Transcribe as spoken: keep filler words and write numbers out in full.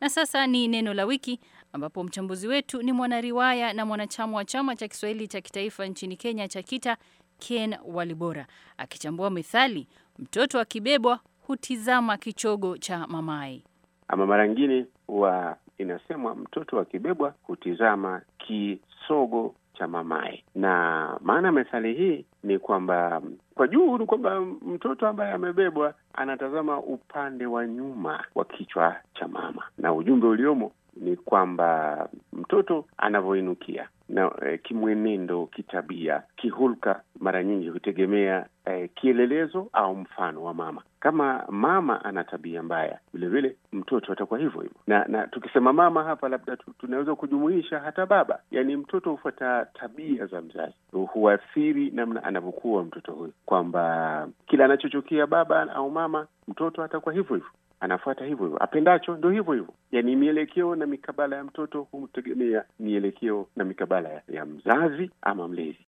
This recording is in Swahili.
Na sasa ni neno la wiki, ambapo mchambuzi wetu ni mwanariwaya na mwanachama wa chama cha Kiswahili cha kitaifa nchini Kenya cha KITA, Ken Walibora, akichambua methali mtoto akibebwa hutizama kichogo cha mamaye. Ama mara nyingine huwa inasemwa mtoto akibebwa hutizama kisogo cha mamaye. Na maana methali hii ni kwamba kwa juu ni kwamba mtoto ambaye amebebwa anatazama upande wa nyuma wa kichwa cha mama, na ujumbe uliomo ni kwamba mtoto anavyoinukia na e, kimwenendo, kitabia, kihulka, mara nyingi hutegemea e, kielelezo au mfano wa mama. Kama mama ana tabia mbaya, vile vile mtoto atakuwa hivyo hivyo. Na na tukisema mama hapa, labda tunaweza kujumuisha hata baba. Yaani mtoto hufuata tabia za mzazi, huathiri namna anavyokuwa mtoto huyo, kwamba kila anachochukia baba au mama, mtoto atakuwa hivyo hivyo, anafuata hivyo hivyo, apendacho ndio hivyo hivyo. Yaani mielekeo na mikabala ya mtoto hutegemea mielekeo na mikabala ya, ya mzazi ama mlezi.